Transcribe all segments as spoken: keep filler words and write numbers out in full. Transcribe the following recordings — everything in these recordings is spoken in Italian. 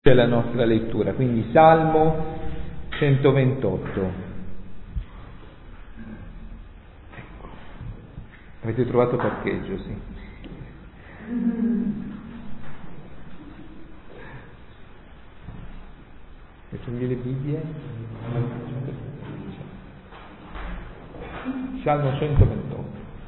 C'è la nostra lettura, quindi Salmo centoventotto. Ecco. Avete trovato parcheggio, sì. Prendi le Bibbie. Salmo centoventotto.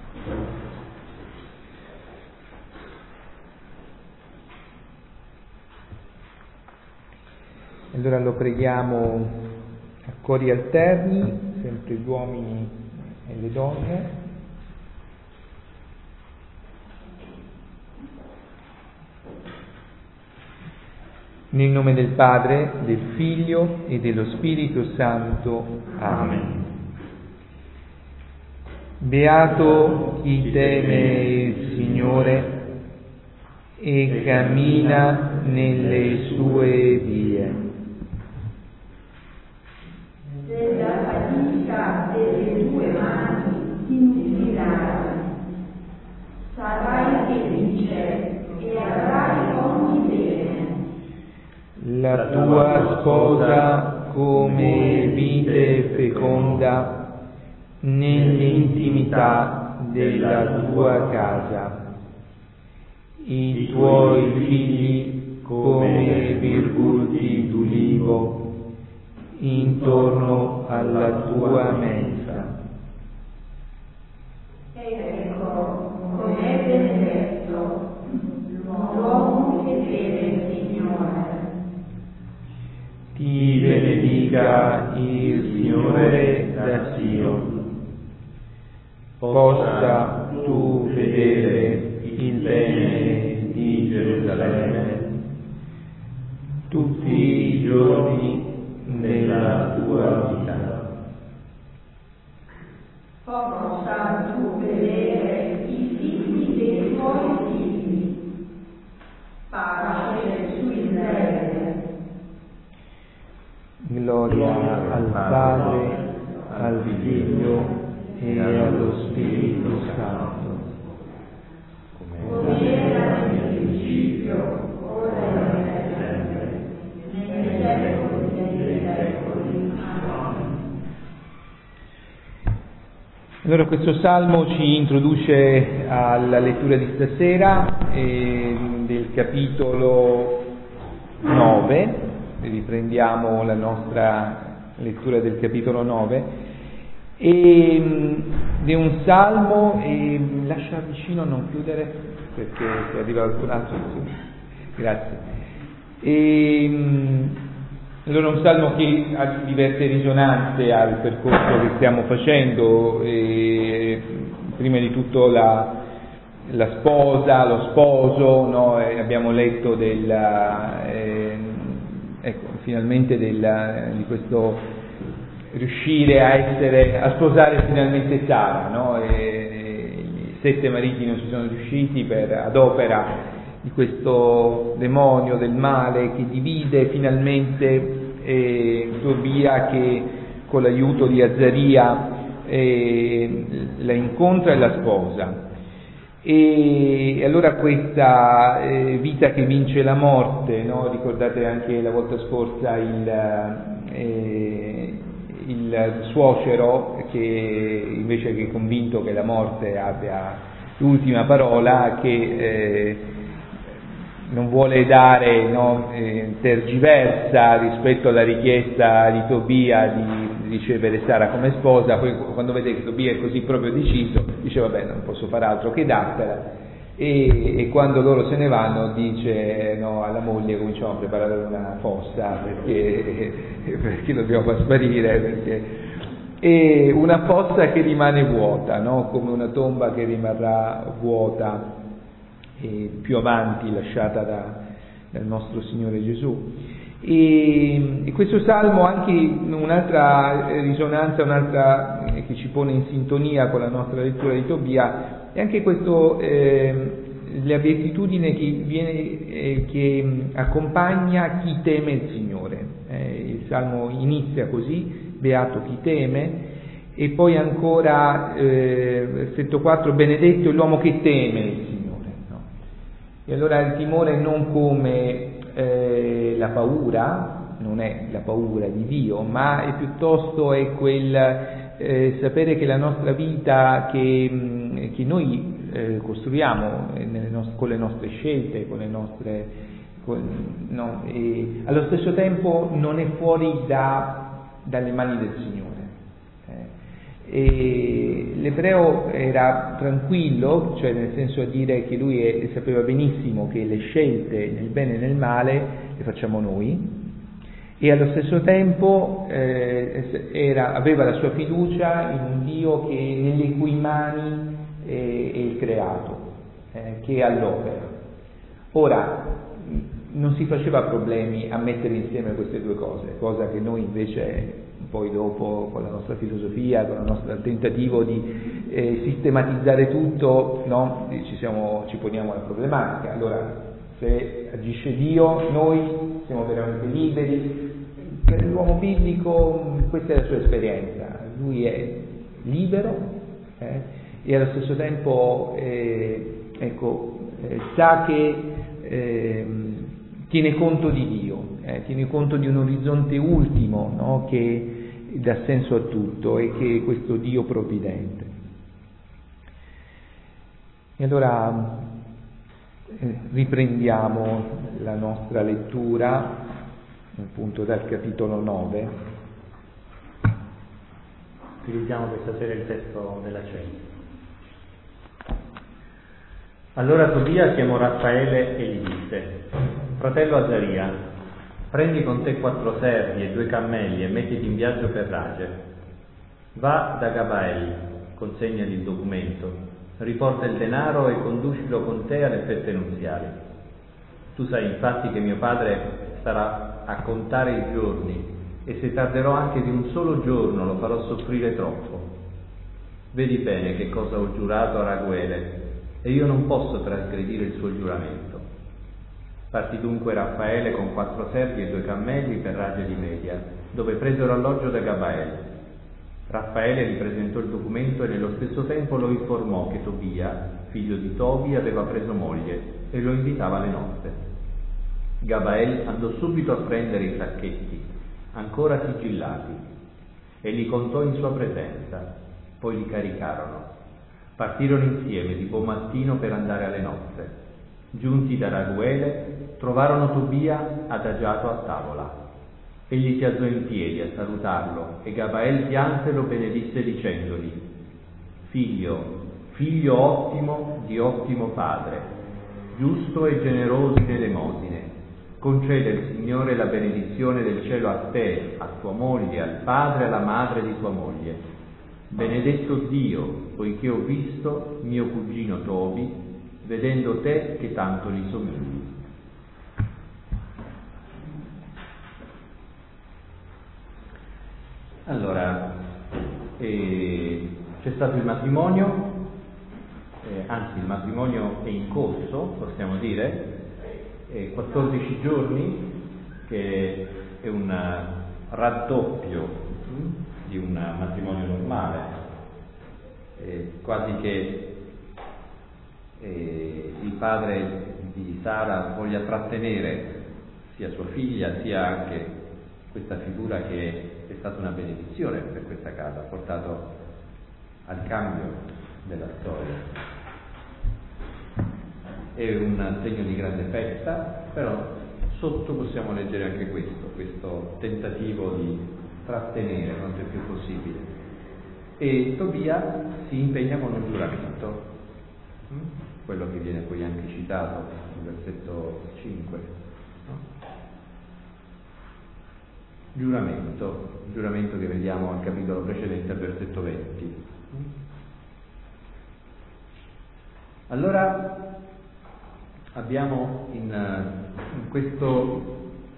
Allora lo preghiamo a cori alterni, sempre gli uomini e le donne. Nel nome del Padre, del Figlio e dello Spirito Santo. Amen. Beato chi teme il Signore e cammina nelle sue vie. Della fatica delle tue mani ti nutrirai, sarai felice e avrai ogni bene. La tua sposa come vite feconda nell'intimità della tua casa, i tuoi figli come virgulti d'ulivo intorno alla tua mensa. Ecco, com'è benedetto l'uomo che teme il Signore. Ti benedica il Signore da Sion. Possa tu vedere il bene di Gerusalemme tutti i giorni nella tua vita. Possa tu vedere i figli dei tuoi figli, pace su Israele. Gloria al Padre, al Figlio e allo Spirito Santo. Come era nel principio, ora e sempre, nei secoli dei secoli. Amen. Allora questo salmo ci introduce alla lettura di stasera eh, del capitolo nove. Riprendiamo la nostra lettura del capitolo nove. E, è un salmo, e lascia vicino, non chiudere perché se arriva qualcun altro. Grazie. E, allora un salmo che ha diverse risonanze al percorso che stiamo facendo, e prima di tutto la, la sposa, lo sposo, no? E abbiamo letto della, eh, ecco, finalmente della, di questo riuscire a essere, a sposare finalmente Sara, no? E, e i sette mariti non ci sono riusciti per, ad opera di questo demonio del male che divide finalmente eh, Tobia, che con l'aiuto di Azzaria eh, la incontra e la sposa. E allora questa eh, vita che vince la morte, no? Ricordate anche la volta scorsa il eh, il suocero che invece che convinto che la morte abbia l'ultima parola, che eh, non vuole dare, no, eh, tergiversa rispetto alla richiesta di Tobia di ricevere Sara come sposa. Poi quando vede che Tobia è così proprio deciso, dice vabbè, non posso fare altro che dartela. E, e quando loro se ne vanno dice, no, alla moglie: cominciamo a preparare una fossa perché, perché dobbiamo far sparire, perché... e una fossa che rimane vuota, no? Come una tomba che rimarrà vuota e più avanti lasciata da, dal nostro Signore Gesù. E, e questo salmo ha anche un'altra risonanza, un'altra eh, che ci pone in sintonia con la nostra lettura di Tobia. E anche questo, eh, la beatitudine che, viene, eh, che accompagna chi teme il Signore. Eh, il Salmo inizia così: beato chi teme, e poi ancora, eh, versetto quattro, benedetto è l'uomo che teme il Signore. No? E allora il timore non come eh, la paura, non è la paura di Dio, ma è piuttosto è quel eh, sapere che la nostra vita che, mh, che noi eh, costruiamo nelle nostre, con le nostre scelte, con le nostre, con, no, e allo stesso tempo non è fuori da, dalle mani del Signore. E l'ebreo era tranquillo, cioè nel senso a dire che lui è, sapeva benissimo che le scelte nel bene e nel male le facciamo noi, e allo stesso tempo eh, era, aveva la sua fiducia in un Dio che nelle cui mani è, è il creato, eh, che è all'opera. Ora, non si faceva problemi a mettere insieme queste due cose, cosa che noi invece poi dopo con la nostra filosofia, con il nostro tentativo di eh, sistematizzare tutto, no? ci, siamo, ci poniamo la problematica. Allora, se agisce Dio, noi siamo veramente liberi. Per l'uomo biblico questa è la sua esperienza, lui è libero eh, e allo stesso tempo eh, ecco, eh, sa che eh, tiene conto di Dio, eh, tiene conto di un orizzonte ultimo, no? Che dà senso a tutto e che è questo Dio provvidente. E allora eh, riprendiamo la nostra lettura appunto dal capitolo nove. Utilizziamo questa sera il testo della cena. Allora Tobia chiamò Raffaele e gli disse: fratello Azaria, prendi con te quattro servi e due cammelli e mettiti in viaggio per Rage. Va da Gabael, consegnagli il documento, riporta il denaro e conducilo con te alle feste nuziali. Tu sai infatti che mio padre starà a contare i giorni, e se tarderò anche di un solo giorno lo farò soffrire troppo. Vedi bene che cosa ho giurato a Raguele, e io non posso trasgredire il suo giuramento. Partì dunque Raffaele con quattro servi e due cammelli per Rage di Media, dove presero alloggio da Gabael. Raffaele gli presentò il documento e nello stesso tempo lo informò che Tobia, figlio di Tobi, aveva preso moglie e lo invitava alle nozze. Gabael andò subito a prendere i sacchetti, ancora sigillati, e li contò in sua presenza, poi li caricarono. Partirono insieme di buon mattino per andare alle nozze. Giunti da Raguele, trovarono Tobia adagiato a tavola. Egli si alzò in piedi a salutarlo e Gabael pianse e lo benedisse dicendogli: figlio, figlio ottimo di ottimo padre, giusto e generoso in elemosine, concede il Signore la benedizione del cielo a te, a tua moglie, al padre e alla madre di tua moglie. Benedetto Dio, poiché ho visto mio cugino Tobi, vedendo te che tanto gli somigli. Allora, eh, c'è stato il matrimonio, eh, anzi il matrimonio è in corso, possiamo dire, eh, quattordici giorni, che è un raddoppio hm, di un matrimonio normale, eh, quasi che eh, il padre di Sara voglia trattenere sia sua figlia sia anche questa figura che è stata una benedizione per questa casa, ha portato al cambio della storia. È un segno di grande festa, però sotto possiamo leggere anche questo, questo tentativo di trattenere quanto è più possibile. E Tobia si impegna con un giuramento, quello che viene poi anche citato nel versetto cinque. No? Giuramento, giuramento che vediamo al capitolo precedente, al versetto venti. Allora abbiamo in, in questo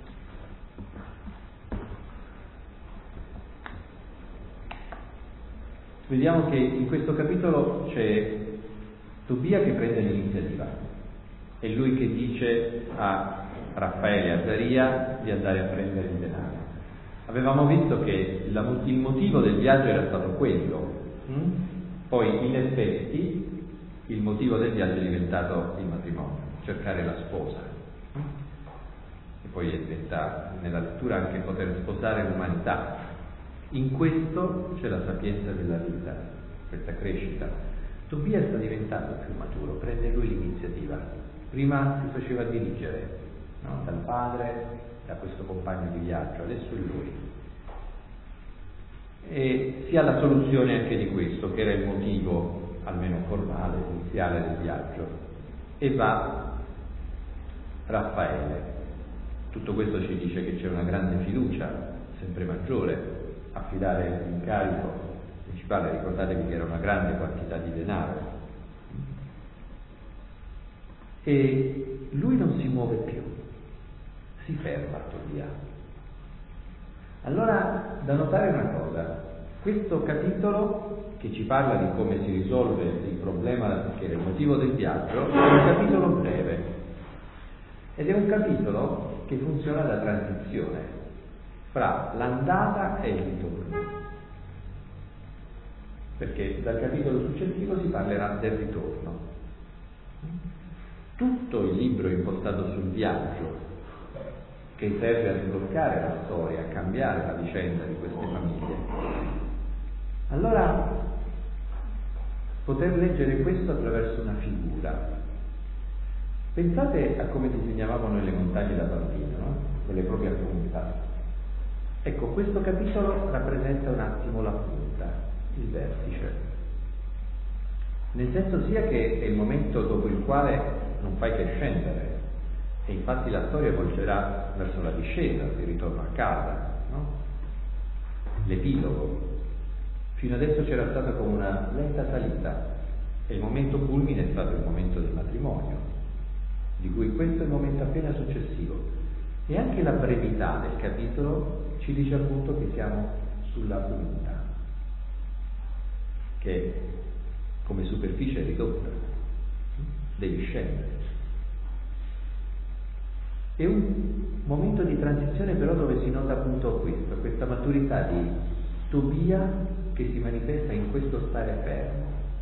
vediamo che in questo capitolo c'è Tobia che prende l'iniziativa, è lui che dice a Raffaele e a Azaria di andare a prendere il denaro. Avevamo visto che la, il motivo del viaggio era stato quello, hm? Poi in effetti il motivo del viaggio è diventato il matrimonio, cercare la sposa. poi diventa nella lettura anche poter sposare l'umanità. In questo c'è la sapienza della vita, questa crescita. Tobia sta diventando più maturo, prende lui l'iniziativa. Prima si faceva dirigere, no? Dal padre, da questo compagno di viaggio, adesso è lui. E si ha la soluzione anche di questo, che era il motivo, almeno formale, iniziale del viaggio. E va Raffaele. Tutto questo ci dice che c'è una grande fiducia, sempre maggiore, affidare l'incarico principale. Ricordatevi che era una grande quantità di denaro. E lui non si muove più, si ferma Tobia. Allora, da notare una cosa, questo capitolo che ci parla di come si risolve il problema che era il motivo del viaggio è un capitolo breve ed è un capitolo che funziona da transizione fra l'andata e il ritorno, perché dal capitolo successivo si parlerà del ritorno. Tutto il libro è impostato sul viaggio, che serve a sbloccare la storia, a cambiare la vicenda di queste famiglie. Allora, poter leggere questo attraverso una figura. Pensate a come disegnavamo noi le montagne da bambino, no? Con le proprie punta. Ecco, questo capitolo rappresenta un attimo la punta, il vertice. Nel senso sia che è il momento dopo il quale non fai che scendere, e infatti la storia volgerà verso la discesa, il ritorno a casa, no? L'epilogo. Fino adesso c'era stata come una lenta salita e il momento culmine è stato il momento del matrimonio, di cui questo è il momento appena successivo. E anche la brevità del capitolo ci dice appunto che siamo sulla punta, che come superficie è ridotta, devi scendere. È un momento di transizione però dove si nota appunto questo, questa maturità di Tobia che si manifesta in questo stare fermo.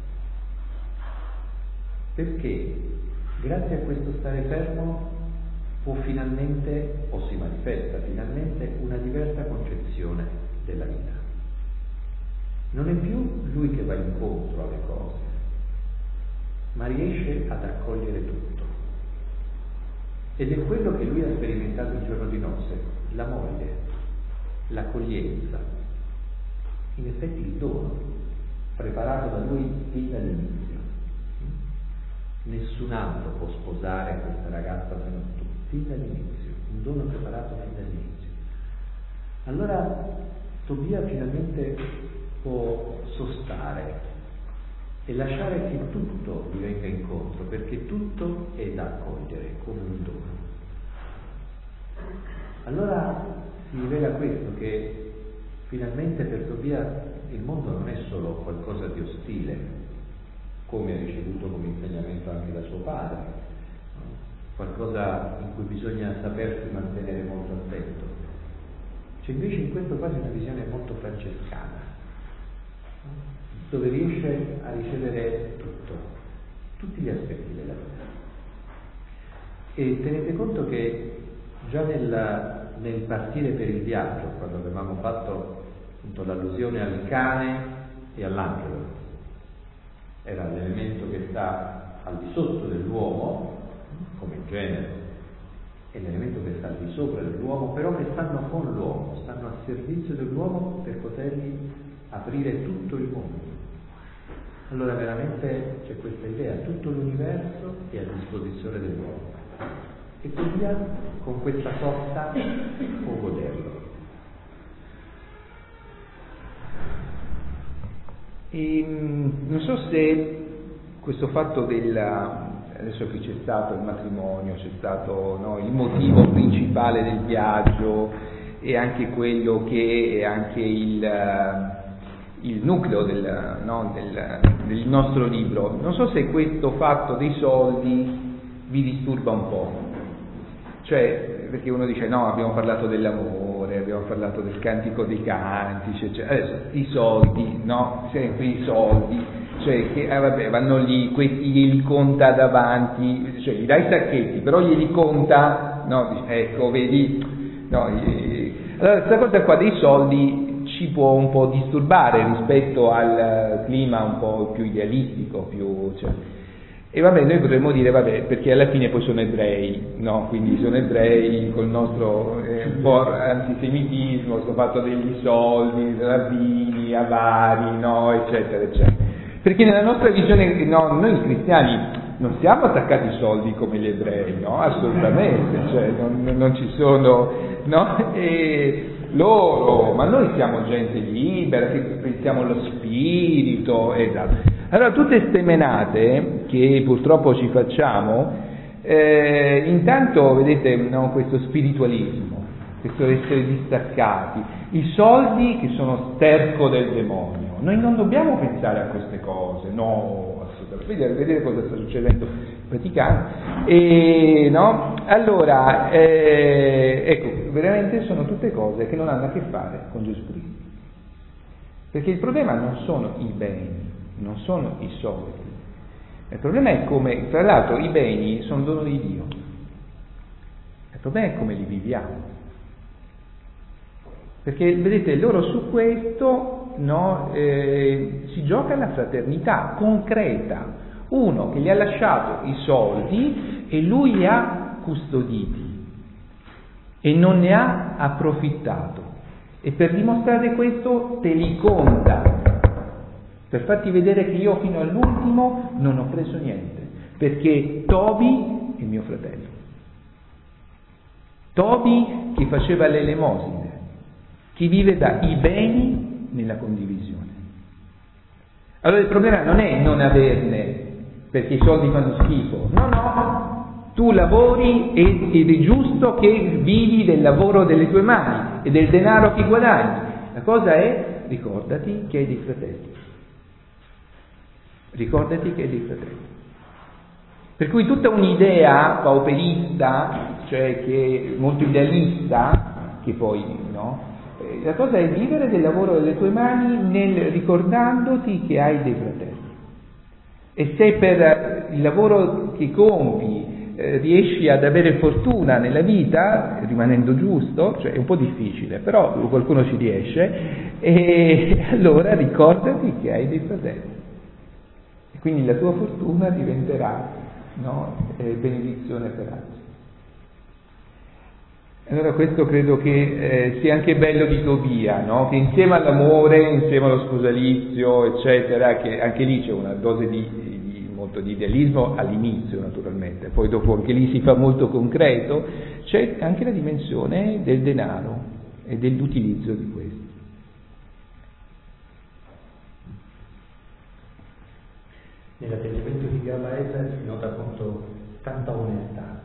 Perché grazie a questo stare fermo può finalmente, o si manifesta finalmente, una diversa concezione della vita. Non è più lui che va incontro alle cose, ma riesce ad accogliere tutto. Ed è quello che lui ha sperimentato il giorno di nozze, la moglie, l'accoglienza, in effetti il dono, preparato da lui fin dall'inizio. Nessun altro può sposare questa ragazza se non tu, fin dall'inizio, un dono preparato fin dall'inizio. Allora Tobia finalmente può sostare e lasciare che tutto gli venga incontro, perché tutto è da accogliere come un dono. Allora si rivela questo, che finalmente per Tobia il mondo non è solo qualcosa di ostile, come ha ricevuto come insegnamento anche da suo padre, qualcosa in cui bisogna sapersi mantenere molto attento. C'è invece in questo quasi una visione molto francescana, dove riesce a ricevere tutto, tutti gli aspetti della vita. E tenete conto che già nel, nel partire per il viaggio, quando avevamo fatto appunto l'allusione al cane e all'angelo, era l'elemento che sta al di sotto dell'uomo, come genere, e l'elemento che sta al di sopra dell'uomo, però che stanno con l'uomo, stanno a servizio dell'uomo per potergli aprire tutto il mondo. Allora veramente c'è questa idea, tutto l'universo è a disposizione dell'uomo. E Tobia con questa forza può goderlo. E, non so se questo fatto del, adesso che c'è stato il matrimonio, c'è stato no, il motivo principale del viaggio e anche quello che è anche il, il nucleo del, no, del, del nostro libro, non so se questo fatto dei soldi vi disturba un po', cioè perché uno dice no, abbiamo parlato dell'amore, abbiamo parlato del cantico dei cantici, cioè, adesso i soldi, no, sempre i soldi, cioè che eh, vabbè, vanno lì, questi glieli conta davanti, cioè gli dai i sacchetti, però glieli conta cosa, no, ecco, vedi, no, eh, allora questa cosa qua dei soldi ci può un po' disturbare rispetto al clima un po' più idealistico, più, cioè, e vabbè, noi potremmo dire, vabbè, perché alla fine poi sono ebrei, no? Quindi sono ebrei col nostro eh, un po' antisemitismo, questo fatto degli soldi, rabbini, avari, no? Eccetera, eccetera. Perché nella nostra visione, no, noi cristiani non siamo attaccati ai soldi come gli ebrei, no? Assolutamente, cioè non, non ci sono, no? E loro, ma noi siamo gente libera, che pensiamo allo spirito, esatto. Allora tutte queste menate che purtroppo ci facciamo, eh, intanto vedete, no, questo spiritualismo, questo essere distaccati, i soldi che sono sterco del demonio, noi non dobbiamo pensare a queste cose, no, assolutamente, vedete, vedete cosa sta succedendo in Vaticano, e, no? Allora, eh, ecco, veramente sono tutte cose che non hanno a che fare con Gesù Cristo, perché il problema non sono i beni, non sono i soldi, il problema è come, tra l'altro i beni sono dono di Dio, il problema è come li viviamo, perché vedete loro su questo, no, eh, si gioca la fraternità concreta, uno che gli ha lasciato i soldi e lui li ha custoditi e non ne ha approfittato, e per dimostrare questo te li conta, per farti vedere che io fino all'ultimo non ho preso niente, perché Tobi è mio fratello. Tobi che faceva le elemosine, che vive dai beni nella condivisione. Allora il problema non è non averne, perché i soldi fanno schifo, no, no, tu lavori ed è giusto che vivi del lavoro delle tue mani e del denaro che guadagni. La cosa è, ricordati che hai dei fratelli. Ricordati che hai dei fratelli. Per cui tutta un'idea pauperista, cioè che molto idealista, che poi no, la cosa è vivere del lavoro delle tue mani nel ricordandoti che hai dei fratelli. E se per il lavoro che compi eh, riesci ad avere fortuna nella vita, rimanendo giusto, cioè è un po' difficile, però qualcuno ci riesce, e allora ricordati che hai dei fratelli. Quindi la tua fortuna diventerà, no, eh, benedizione per altri. Allora questo credo che eh, sia anche bello di Tobia, no? Che insieme all'amore, insieme allo sposalizio, eccetera, che anche lì c'è una dose di, di molto di idealismo all'inizio naturalmente, poi dopo anche lì si fa molto concreto, c'è anche la dimensione del denaro e dell'utilizzo di questo. Nell'atteggiamento di Gabael si nota appunto tanta onestà,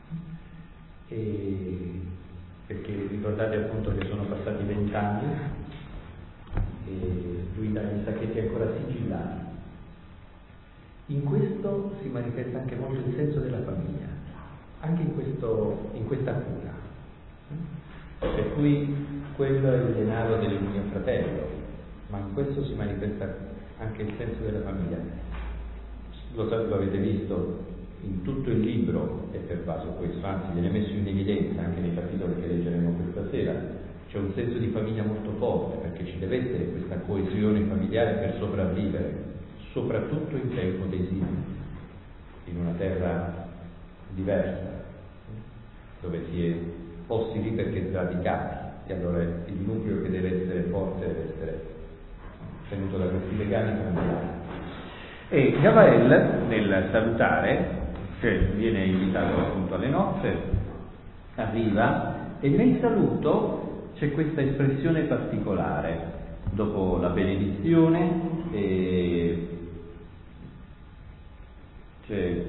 e perché ricordate appunto che sono passati vent'anni e lui dà i sacchetti ancora sigillati. In questo si manifesta anche molto il senso della famiglia, anche in, questo, in questa cura, per cui quello è il denaro del mio fratello, ma in questo si manifesta anche il senso della famiglia. Lo, lo avete visto, in tutto il libro è pervaso questo, anzi viene messo in evidenza anche nei capitoli che leggeremo questa sera. C'è un senso di famiglia molto forte, perché ci deve essere questa coesione familiare per sopravvivere, soprattutto in tempo d'esilio, in una terra diversa, dove si è ostili perché sradicati, e allora il nucleo che deve essere forte deve essere tenuto da questi legami familiari. E Gabael, nel salutare, cioè viene invitato appunto alle nozze, arriva e nel saluto c'è questa espressione particolare. Dopo la benedizione e c'è,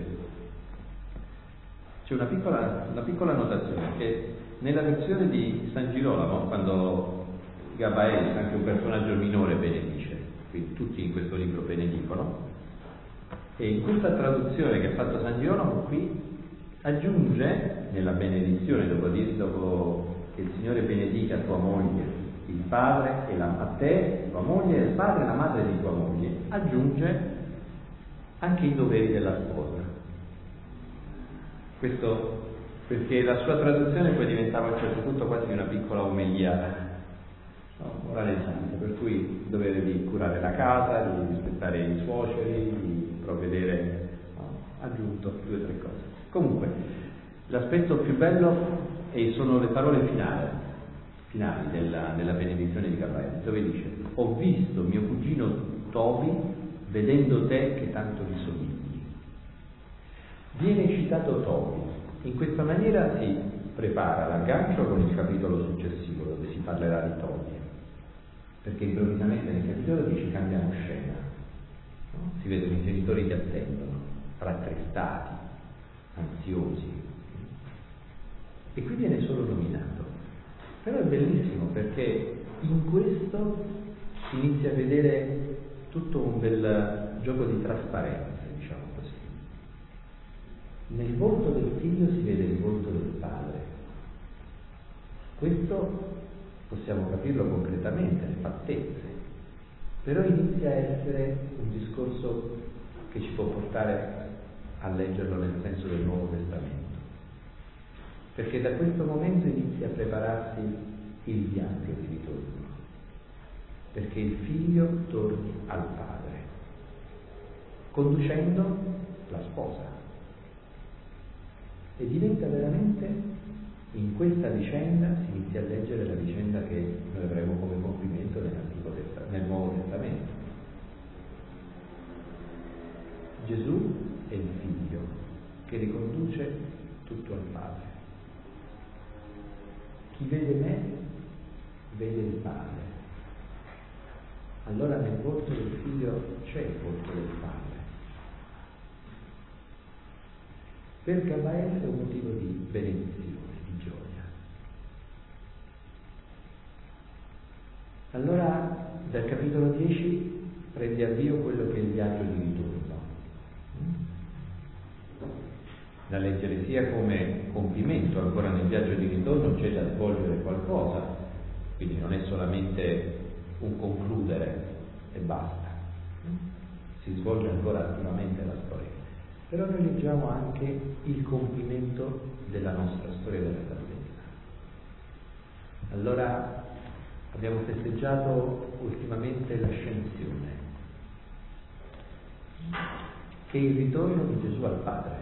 c'è una piccola, una piccola notazione che nella versione di San Girolamo, quando Gabael, anche un personaggio minore, benedice, quindi tutti in questo libro benedicono, e in questa traduzione che ha fatto San Girolamo qui aggiunge nella benedizione, dopo, dire, dopo che il Signore benedica tua moglie, il padre e la, a te, tua moglie, il padre e la madre di tua moglie, aggiunge anche i doveri della sposa. Questo perché la sua traduzione poi diventava a un certo punto quasi una piccola omelia, no? Morale di santo, per cui dovere di curare la casa, di rispettare i suoceri, di provvedere, no? Ha aggiunto due o tre cose. Comunque, l'aspetto più bello e sono le parole finali, finali della, della benedizione di Gabriele, dove dice: ho visto mio cugino Tobi vedendo te che tanto gli somigli. Viene citato Tobi. In questa maniera si prepara l'aggancio con il capitolo successivo, dove si parlerà di Tobi, perché improvvisamente nel capitolo dice cambiamo scena, no? Si vedono i genitori che attendono, rattristati, ansiosi, e qui viene solo nominato. Però è bellissimo perché in questo si inizia a vedere tutto un bel gioco di trasparenza, diciamo così. Nel volto del figlio si vede il volto del padre. Questo possiamo capirlo concretamente, le fattezze, però inizia a essere un discorso che ci può portare a leggerlo nel senso del Nuovo Testamento, perché da questo momento inizia a prepararsi il viaggio di ritorno, perché il figlio torni al padre, conducendo la sposa, e diventa veramente, in questa vicenda si inizia a leggere la vicenda che noi avremo come compimento nell'Antico Testamento, nel Nuovo Testamento. Gesù è il figlio che riconduce tutto al padre. Chi vede me vede il padre. Allora nel volto del figlio c'è il volto del padre. Per Gabriele è un motivo di benedizione, di gioia. Allora dal capitolo dieci prende avvio quello che è il viaggio di ritorno, da leggere sia come compimento, ancora nel viaggio di ritorno c'è da svolgere qualcosa, quindi non è solamente un concludere e basta, si svolge ancora attivamente la storia. Però noi leggiamo anche il compimento della nostra storia della salvezza. Allora abbiamo festeggiato ultimamente l'ascensione, che è il ritorno di Gesù al Padre.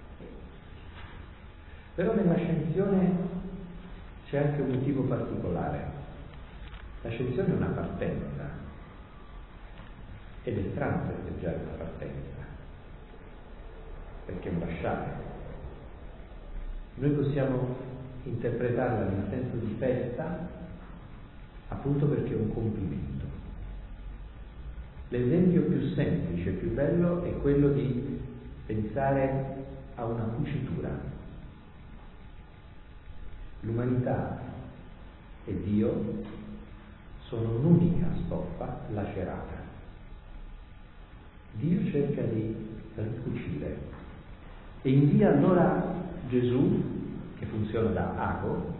Però nell'ascensione c'è anche un motivo particolare. L'ascensione è una partenza, ed è strano festeggiare una partenza, perché è un lasciare. Noi possiamo interpretarla nel senso di festa appunto perché è un compimento. L'esempio più semplice, più bello è quello di pensare a una cucitura. L'umanità e Dio sono un'unica stoffa lacerata. Dio cerca di ricucire e invia allora Gesù, che funziona da ago,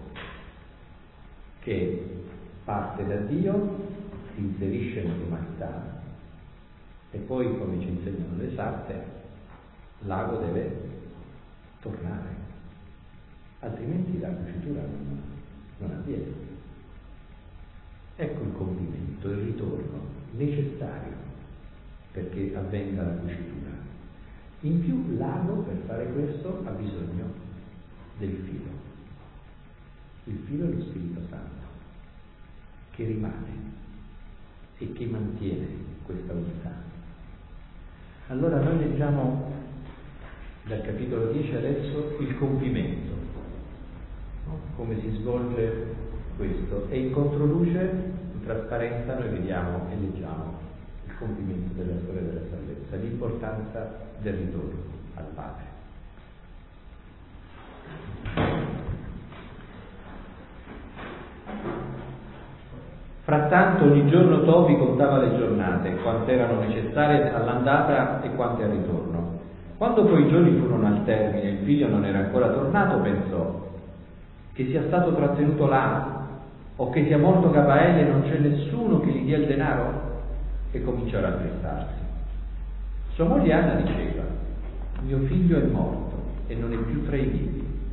che parte da Dio, si inserisce nell'umanità e poi, come ci insegnano le sarte, l'ago deve tornare, altrimenti la cucitura non, non avviene. Ecco il compimento, il ritorno necessario perché avvenga la cucitura. In più l'ago, per fare questo, ha bisogno del filo. Il filo è lo Spirito Santo, che rimane e che mantiene questa unità. Allora noi leggiamo dal capitolo dieci adesso il compimento, no? Come si svolge questo, e in controluce, in trasparenza, noi vediamo e leggiamo il compimento della storia della salvezza, l'importanza del ritorno al Padre. Frattanto ogni giorno Tobi contava le giornate, quante erano necessarie all'andata e quante al ritorno. Quando poi i giorni furono al termine e il figlio non era ancora tornato, pensò: che sia stato trattenuto là, o che sia morto Gabriele e non c'è nessuno che gli dia il denaro? E cominciò a rattristarsi. Sua moglie Anna diceva: mio figlio è morto e non è più tra i vivi.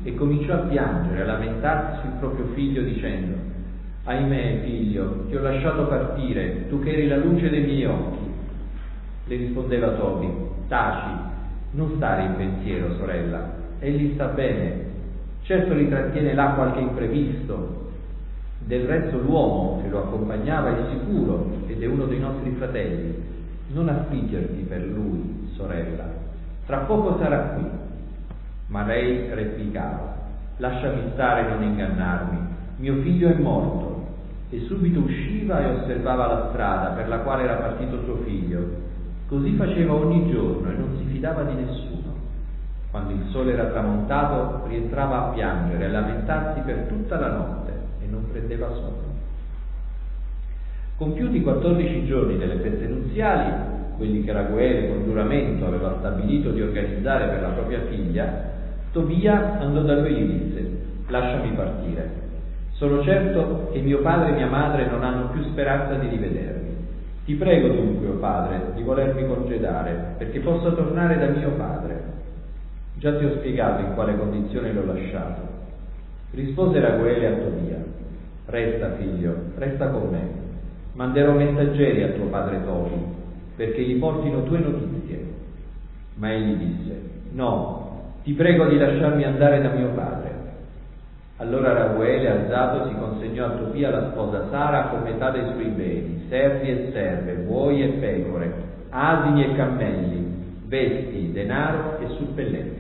e cominciò a piangere, a lamentarsi sul proprio figlio dicendo: ahimè figlio, ti ho lasciato partire, tu che eri la luce dei miei occhi. Le rispondeva Tobi: taci, non stare in pensiero, sorella, egli sta bene, certo li trattiene là qualche imprevisto. Del resto l'uomo che lo accompagnava è sicuro ed è uno dei nostri fratelli. Non affliggerti per lui, sorella, tra poco sarà qui. Ma lei replicava: lasciami stare, non ingannarmi, mio figlio è morto. E subito usciva e osservava la strada per la quale era partito suo figlio. Così faceva ogni giorno e non si fidava di nessuno. Quando il sole era tramontato rientrava a piangere e a lamentarsi per tutta la notte e non prendeva sonno. Compiuti i quattordici giorni delle feste nuziali, quelli che Raguele con giuramento aveva stabilito di organizzare per la propria figlia, Tobia andò da lui e gli disse: lasciami partire, sono certo che mio padre e mia madre non hanno più speranza di rivedermi. Ti prego dunque, o padre, di volermi congedare perché possa tornare da mio padre. Già ti ho spiegato in quale condizione l'ho lasciato. Rispose Raguele a Tobia: resta figlio, resta con me, manderò messaggeri a tuo padre Tobi perché gli portino tue notizie. Ma egli disse: no, ti prego di lasciarmi andare da mio padre. Allora Raguele, alzato, si consegnò a Tobia la sposa Sara con metà dei suoi beni, servi e serve, buoi e pecore, asini e cammelli, vesti, denaro e suppellettili.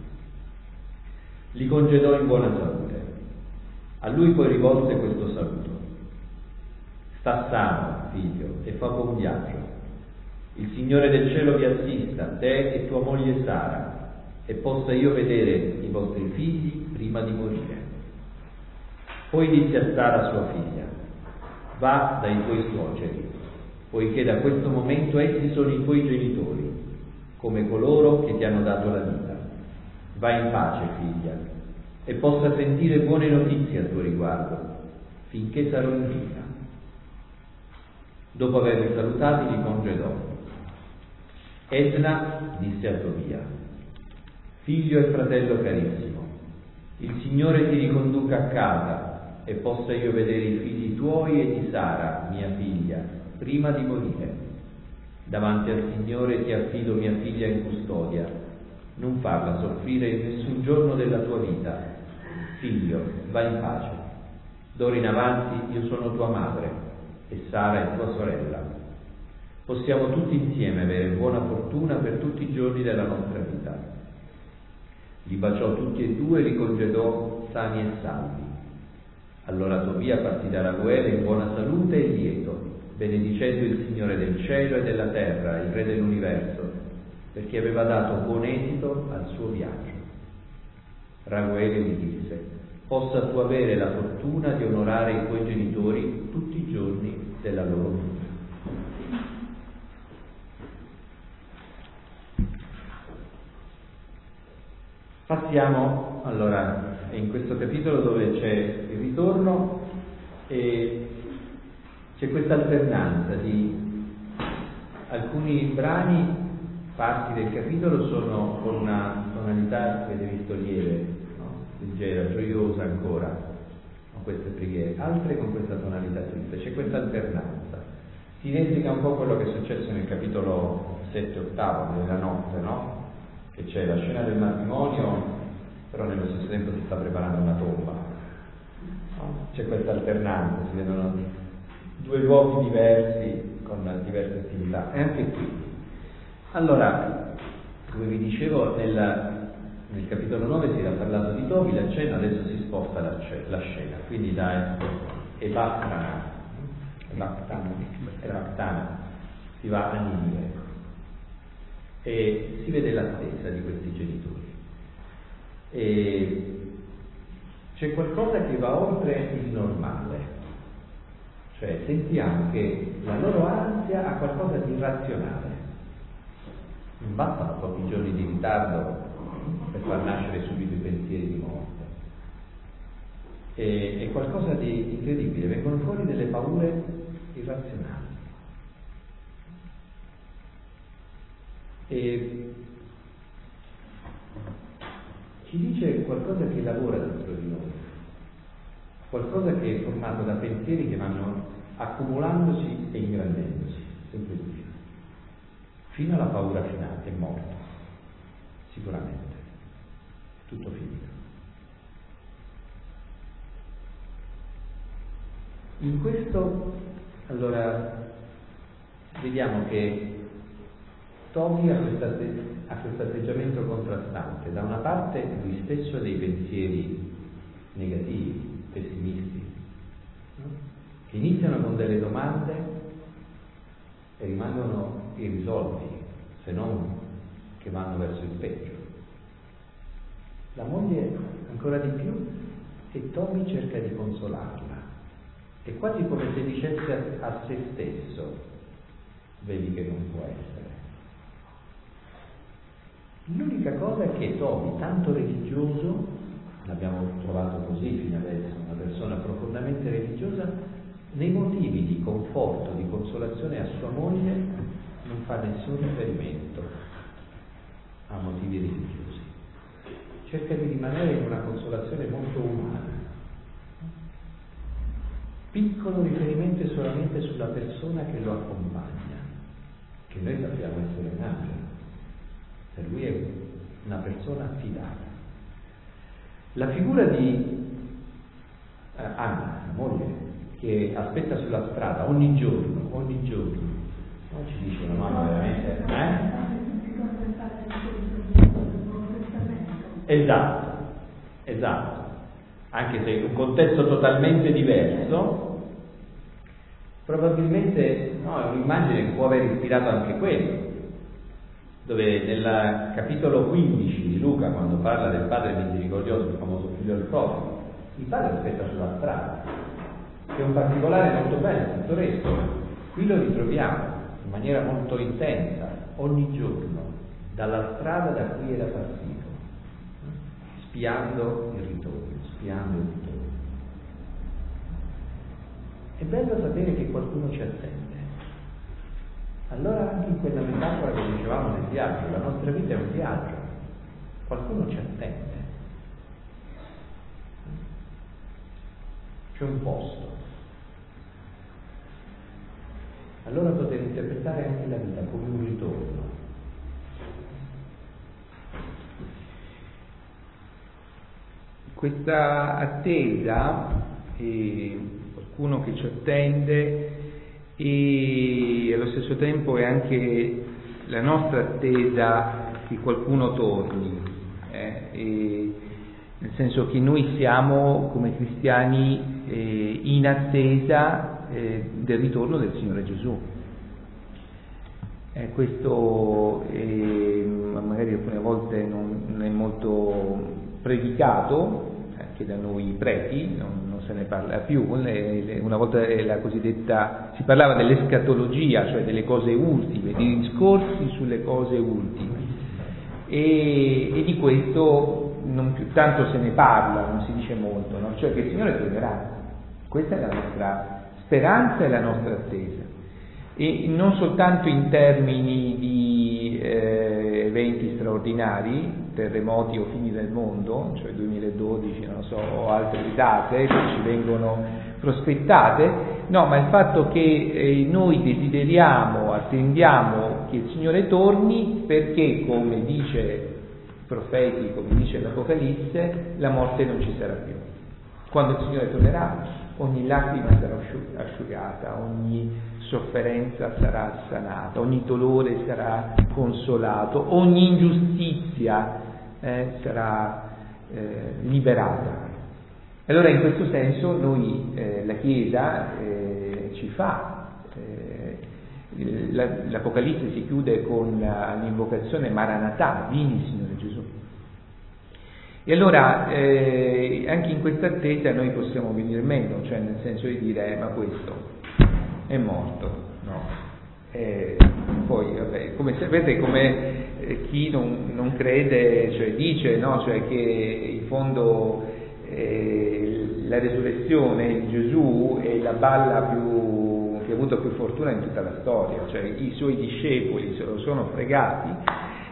Li congedò in buona salute. A lui poi rivolse questo saluto: sta sano, figlio, e fa buon viaggio. Il Signore del cielo vi assista, te e tua moglie Sara, e possa io vedere i vostri figli prima di morire. Poi disse a Sara sua figlia: va dai tuoi suoceri, poiché da questo momento essi sono i tuoi genitori, come coloro che ti hanno dato la vita. Va in pace, figlia, e possa sentire buone notizie a tuo riguardo, finché sarò in vita. Dopo averli salutati li congedò. Edna disse a Tobia: figlio e fratello carissimo, il Signore ti riconduca a casa e possa io vedere i figli tuoi e di Sara, mia figlia, prima di morire. Davanti al Signore ti affido mia figlia in custodia, non farla soffrire in nessun giorno della tua vita. Figlio, vai in pace. D'ora in avanti io sono tua madre e Sara è tua sorella. Possiamo tutti insieme avere buona fortuna per tutti i giorni della nostra vita. Li baciò tutti e due e li congedò sani e salvi. Allora Tobia partì da Raguele in buona salute e lieto, benedicendo il Signore del cielo e della terra, il Re dell'universo, perché aveva dato buon esito al suo viaggio. Raguele gli disse: possa tu avere la fortuna di onorare i tuoi genitori tutti i giorni della loro vita. Passiamo allora in questo capitolo dove c'è il ritorno e c'è questa alternanza di alcuni brani, parti del capitolo sono con una tonalità che avete visto lieve, no? Leggera, gioiosa ancora, con queste preghiere, altre con questa tonalità triste. C'è questa alternanza. Si identifica un po' quello che è successo nel capitolo sette ottavo della notte, no? Che c'è la scena del matrimonio, però nello stesso tempo si sta preparando una tomba, no? C'è questa alternanza, si vedono due luoghi diversi con diverse attività, e anche qui. Allora, come vi dicevo, nel, nel capitolo nove si era parlato di Tobi, l'accenno, adesso si sposta la, la scena, quindi da Ebactana, Ebactana si va a Ninive e si vede l'attesa di questi genitori. E c'è qualcosa che va oltre il normale, cioè sentiamo che la loro ansia ha qualcosa di irrazionale. Non bastano pochi giorni di ritardo per far nascere subito i pensieri di morte. E, è qualcosa di incredibile, vengono fuori delle paure irrazionali. E ci dice qualcosa che lavora dentro di noi, qualcosa che è formato da pensieri che vanno accumulandosi e ingrandendosi, sempre di più, fino alla paura finale, è morto, sicuramente, tutto finito. In questo, allora, vediamo che Tobi ha questo atteggiamento contrastante. Da una parte lui stesso ha dei pensieri negativi, pessimisti, no? Che iniziano con delle domande e rimangono irrisolti, se non che vanno verso il peggio. La moglie ancora di più, e Tobi cerca di consolarla. È quasi come se dicesse a se stesso: vedi che non può essere. L'unica cosa è che Tobi, tanto religioso, l'abbiamo trovato così fino adesso, una persona profondamente religiosa, nei motivi di conforto, di consolazione a sua moglie non fa nessun riferimento a motivi religiosi. Cerca di rimanere in una consolazione molto umana. Piccolo riferimento è solamente sulla persona che lo accompagna, che noi sappiamo essere un angelo. Per lui è una persona affidata. La figura di eh, Anna, la moglie, che aspetta sulla strada ogni giorno, ogni giorno, non ci dice una mamma veramente, eh? Esatto, esatto. Anche se in un contesto totalmente diverso, probabilmente no, è un'immagine che può aver ispirato anche quello, dove nel capitolo quindici di Luca, quando parla del padre misericordioso, il famoso figlio del profeta, il padre aspetta sulla strada, che è un particolare molto bello, pittoresco. Qui lo ritroviamo in maniera molto intensa, ogni giorno, dalla strada da cui era partito, spiando il ritorno, spiando il ritorno. È bello sapere che qualcuno ci attende. Allora anche in quella metafora che dicevamo nel viaggio, la nostra vita è un viaggio, qualcuno ci attende, c'è un posto. Allora poter interpretare anche la vita come un ritorno. Questa attesa, eh, qualcuno che ci attende, e allo stesso tempo è anche la nostra attesa che qualcuno torni, eh, e nel senso che noi siamo come cristiani eh, in attesa eh, del ritorno del Signore Gesù. Eh, questo eh, magari alcune volte non, non è molto predicato, anche da noi preti, non, non se ne parla più. Una volta la cosiddetta, si parlava dell'escatologia, cioè delle cose ultime, di discorsi sulle cose ultime, e, e di questo non più tanto se ne parla, non si dice molto, no? Cioè che il Signore tornerà. Questa è la nostra speranza e la nostra attesa, e non soltanto in termini di eh, eventi straordinari, terremoti o fini del mondo, cioè duemiladodici, non lo so, o altre date che ci vengono prospettate, no, ma il fatto che eh, noi desideriamo, attendiamo che il Signore torni, perché, come dice i profeti, come dice l'Apocalisse, la morte non ci sarà più. Quando il Signore tornerà, ogni lacrima sarà asciugata, ogni sofferenza sarà sanata, ogni dolore sarà consolato, ogni ingiustizia eh, sarà eh, liberata. Allora in questo senso noi, eh, la Chiesa eh, ci fa, eh, la, l'Apocalisse si chiude con l'invocazione Maranatha, vieni Signore Gesù. E allora eh, anche in questa attesa noi possiamo venire meno, cioè nel senso di dire eh, ma questo è morto, no? E poi vabbè, come sapete, come eh, chi non, non crede, cioè dice, no? Cioè che in fondo eh, la resurrezione di Gesù è la balla più che ha avuto più fortuna in tutta la storia, cioè i suoi discepoli se lo sono fregati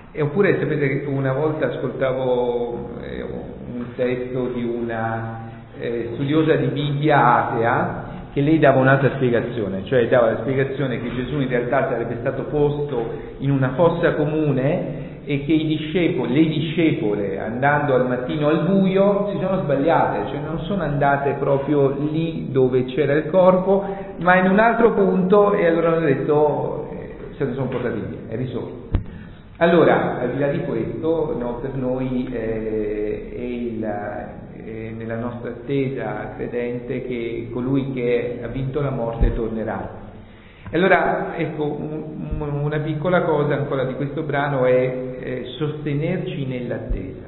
E oppure sapete che una volta ascoltavo eh, un testo di una eh, studiosa di Bibbia atea, che lei dava un'altra spiegazione, cioè dava la spiegazione che Gesù in realtà sarebbe stato posto in una fossa comune e che i discepoli, le discepole, andando al mattino al buio, si sono sbagliate, cioè non sono andate proprio lì dove c'era il corpo, ma in un altro punto, e allora hanno detto, eh, se ne sono portati via, è risolto. Allora, al di là di questo, no, per noi eh, è, il, è nella nostra attesa credente che colui che ha vinto la morte tornerà. Allora, ecco, un, una piccola cosa ancora di questo brano è eh, sostenerci nell'attesa.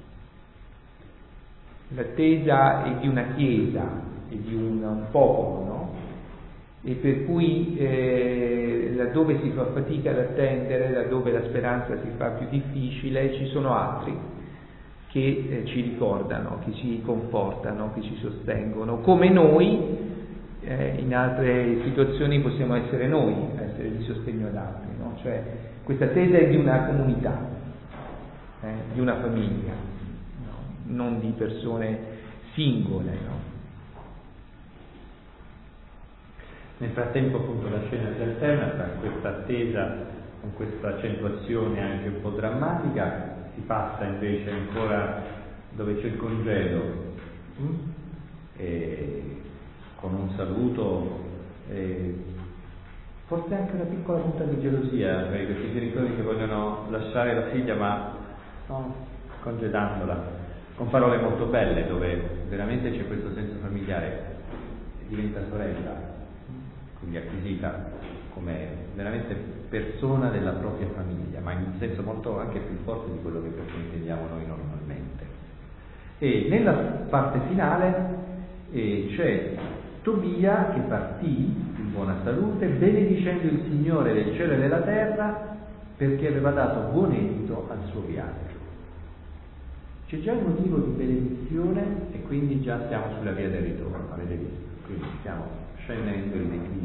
L'attesa è di una chiesa, è di un, un popolo, no? E per cui eh, laddove si fa fatica ad attendere, laddove la speranza si fa più difficile, ci sono altri che eh, ci ricordano, che ci confortano, che ci sostengono, come noi eh, in altre situazioni possiamo essere noi, essere di sostegno ad altri, no? Cioè questa attesa è di una comunità, eh, di una famiglia, no? Non di persone singole, no? Nel frattempo appunto la scena si alterna tra questa attesa con questa accentuazione anche un po' drammatica, si passa invece ancora dove c'è il congedo, hm? e con un saluto, e forse anche una piccola punta di gelosia, cioè questi genitori che vogliono lasciare la figlia ma no, congedandola, con parole molto belle dove veramente c'è questo senso familiare, diventa sorella, quindi acquisita come veramente persona della propria famiglia, ma in un senso molto anche più forte di quello che proprio intendiamo noi normalmente. E nella parte finale eh, c'è Tobia che partì in buona salute, benedicendo il Signore del cielo e della terra, perché aveva dato buon esito al suo viaggio. C'è già il motivo di benedizione e quindi già siamo sulla via del ritorno, avete visto? Quindi stiamo scendendo il declino.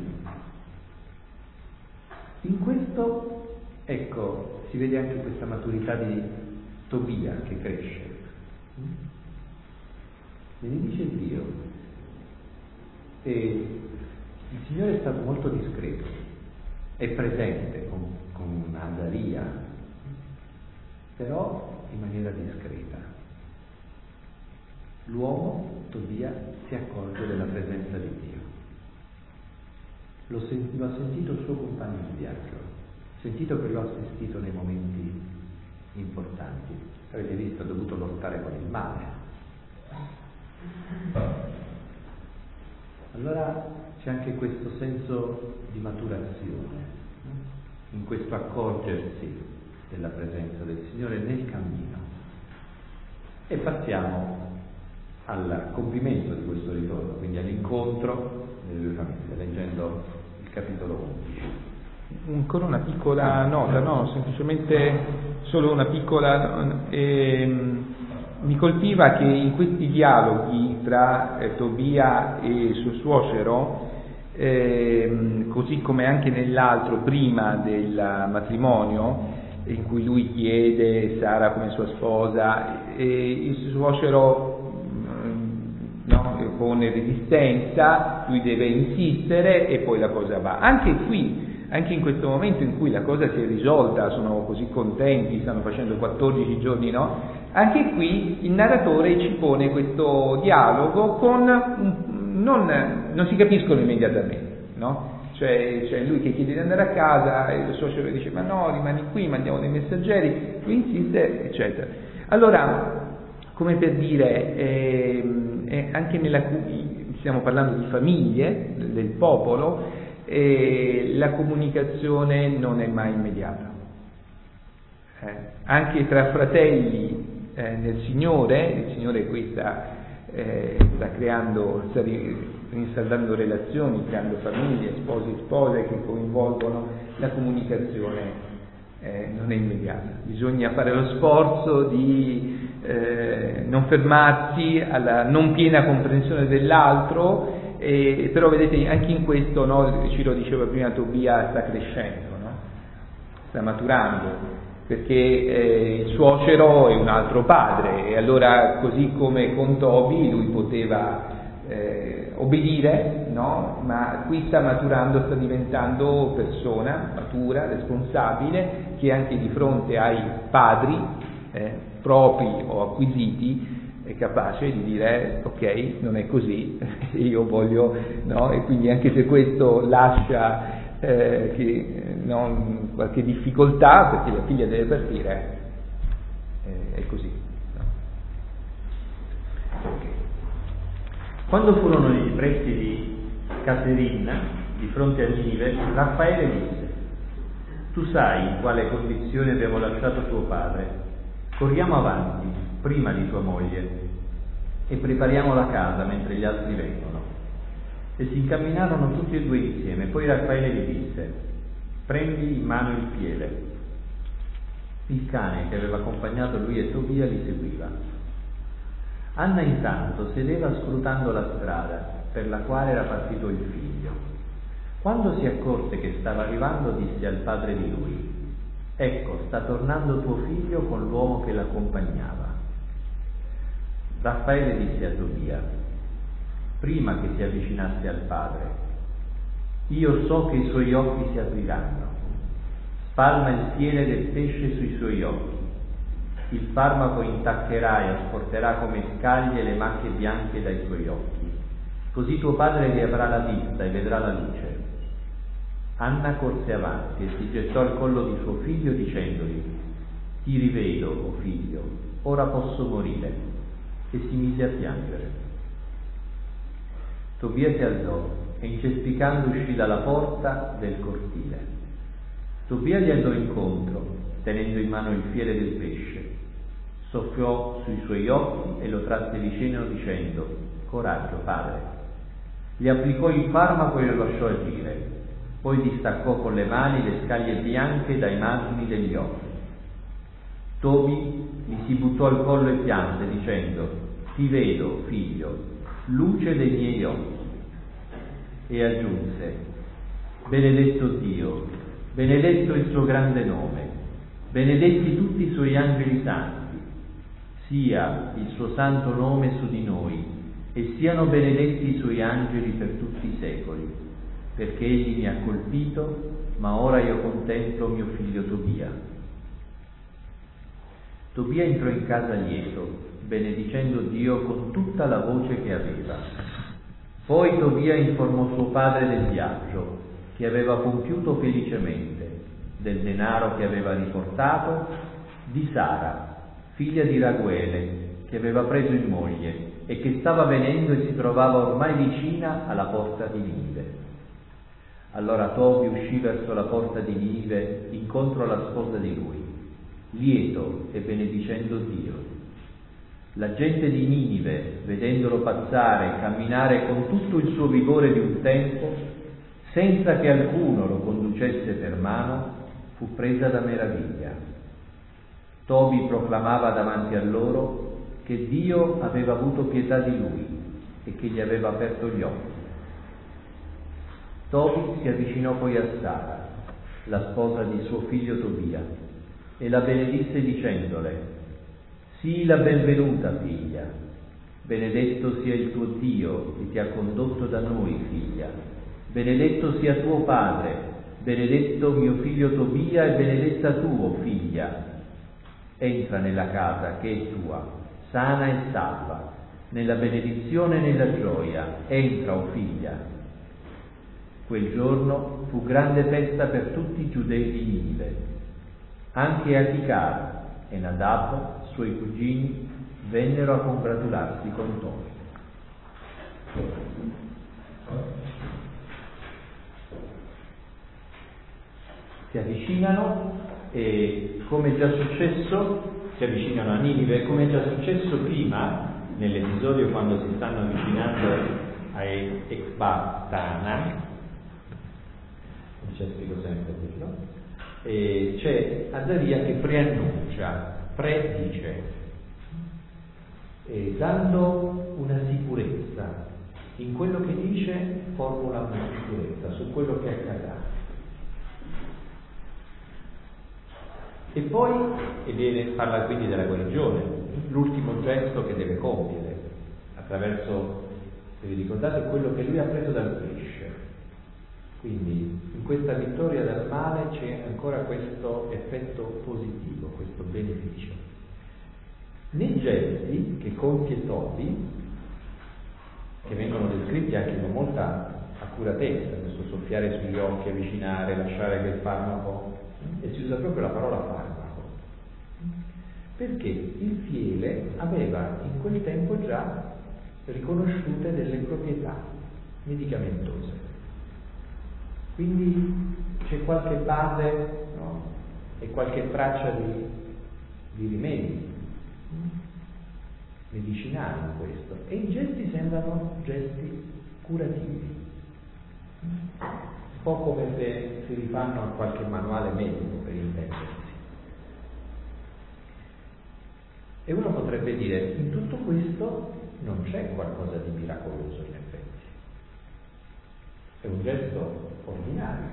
In questo, ecco, si vede anche questa maturità di Tobia che cresce. Benedice Dio. E il Signore è stato molto discreto, è presente con, con Azaria, però in maniera discreta. L'uomo, Tobia, si accorge della presenza di Dio. Lo, sen- lo ha sentito il suo compagno di viaggio, sentito che lo ha assistito nei momenti importanti. Avete visto, ha dovuto lottare con il male. Allora c'è anche questo senso di maturazione, in questo accorgersi della presenza del Signore nel cammino. E passiamo al compimento di questo ritorno, quindi all'incontro delle due famiglie, leggendo il capitolo undici. Ancora una piccola nota, no, semplicemente solo una piccola. Ehm, mi colpiva che in questi dialoghi tra eh, Tobia e suo suocero, ehm, così come anche nell'altro prima del matrimonio, in cui lui chiede Sara come sua sposa, e il suocero no, pone resistenza, lui deve insistere e poi la cosa va. Anche qui, anche in questo momento in cui la cosa si è risolta, sono così contenti, stanno facendo quattordici giorni, no? Anche qui il narratore ci pone questo dialogo con non, non si capiscono immediatamente, no? Cioè, cioè lui che chiede di andare a casa e il suocero dice ma no, rimani qui, mandiamo dei messaggeri, lui insiste, eccetera. Allora, come per dire, eh, eh, anche nella stiamo parlando di famiglie, del popolo, eh, la comunicazione non è mai immediata. Eh, anche tra fratelli eh, nel Signore, il Signore qui sta, eh, sta creando, sta installando relazioni, creando famiglie, sposi e spose che coinvolgono la comunicazione, eh, non è immediata. Bisogna fare lo sforzo di eh, non fermarsi alla non piena comprensione dell'altro, eh, però vedete anche in questo, no, Ciro diceva prima, Tobia sta crescendo, no? Sta maturando. perché eh, il suocero è un altro padre, e allora così come con Tobi lui poteva eh, obbedire, no? Ma qui sta maturando, sta diventando persona matura, responsabile, che anche di fronte ai padri eh, propri o acquisiti è capace di dire ok, non è così, io voglio, no? E quindi anche se questo lascia eh, che, no, qualche difficoltà perché la figlia deve partire, eh, è così, no? Okay. Quando furono i pressi di Caserin di fronte a Ninive, Raffaele disse: tu sai in quale condizione abbiamo lasciato tuo padre, corriamo avanti prima di tua moglie e prepariamo la casa mentre gli altri vengono. E si incamminarono tutti e due insieme. Poi Raffaele gli disse: prendi in mano il piede. Il cane che aveva accompagnato lui e Tobia li seguiva. Anna intanto sedeva scrutando la strada per la quale era partito il figlio. Quando si accorse che stava arrivando, disse al padre di lui: ecco, sta tornando tuo figlio con l'uomo che l'accompagnava. Raffaele disse a Tobia, prima che si avvicinasse al padre: io so che i suoi occhi si apriranno. Spalma il fiele del pesce sui suoi occhi. Il farmaco intaccherà e asporterà come scaglie le macchie bianche dai suoi occhi. Così tuo padre riavrà la vista e vedrà la luce. Anna corse avanti e si gettò al collo di suo figlio dicendogli: ti rivedo, o figlio, ora posso morire. E si mise a piangere. Tobia si alzò e incespicando uscì dalla porta del cortile. Tobia gli andò incontro, tenendo in mano il fiele del pesce. Soffiò sui suoi occhi e lo trasse vicino dicendo: coraggio, padre. Gli applicò il farmaco e lo lasciò agire. Poi distaccò con le mani le scaglie bianche dai margini degli occhi. Tobi gli si buttò al collo e pianse dicendo: ti vedo, figlio, luce dei miei occhi. E aggiunse: benedetto Dio, benedetto il suo grande nome, benedetti tutti i suoi angeli santi, sia il suo santo nome su di noi, e siano benedetti i suoi angeli per tutti i secoli, perché egli mi ha colpito, ma ora io contemplo mio figlio Tobia. Tobia entrò in casa lieto, benedicendo Dio con tutta la voce che aveva. Poi Tobia informò suo padre del viaggio che aveva compiuto felicemente, del denaro che aveva riportato, di Sara, figlia di Raguele, che aveva preso in moglie e che stava venendo e si trovava ormai vicina alla porta di Ninive. Allora Tobi uscì verso la porta di Ninive incontro alla sposa di lui, lieto e benedicendo Dio. La gente di Ninive, vedendolo passare e camminare con tutto il suo vigore di un tempo, senza che alcuno lo conducesse per mano, fu presa da meraviglia. Tobi proclamava davanti a loro che Dio aveva avuto pietà di lui e che gli aveva aperto gli occhi. Tobi si avvicinò poi a Sara, la sposa di suo figlio Tobia, e la benedisse dicendole: sii la benvenuta figlia, benedetto sia il tuo Dio che ti ha condotto da noi, figlia, benedetto sia tuo padre, benedetto mio figlio Tobia e benedetta tu, o figlia. Entra nella casa che è tua, sana e salva, nella benedizione e nella gioia, entra, o figlia. Quel giorno fu grande festa per tutti i giudei di Ninive. Anche Achicar e Nadab, suoi cugini, vennero a congratularsi con Tobi. Si avvicinano e, come è già successo, si avvicinano a Ninive, come è già successo prima, nell'episodio quando si stanno avvicinando a Ecbatana, ci spiego sempre quello, e c'è Azaria che preannuncia, predice, e dando una sicurezza in quello che dice, formula una sicurezza su quello che accadrà. E poi e viene, parla quindi della guarigione, l'ultimo gesto che deve compiere attraverso, se vi ricordate, quello che lui ha preso dal pesce. Quindi in questa vittoria dal male c'è ancora questo effetto positivo, questo beneficio. Nei gesti che compie Tobi, che vengono descritti anche con molta accuratezza, questo soffiare sugli occhi, avvicinare, lasciare che il farmaco, e si usa proprio la parola farmaco, perché il fiele aveva in quel tempo già riconosciute delle proprietà medicamentose, quindi c'è qualche base, no? E qualche traccia di, di rimedi medicinali in questo, e i gesti sembrano gesti curativi, un po' come se si rifanno a qualche manuale medico, per intendersi. E uno potrebbe dire, in tutto questo non c'è qualcosa di miracoloso, in effetti è un gesto ordinario,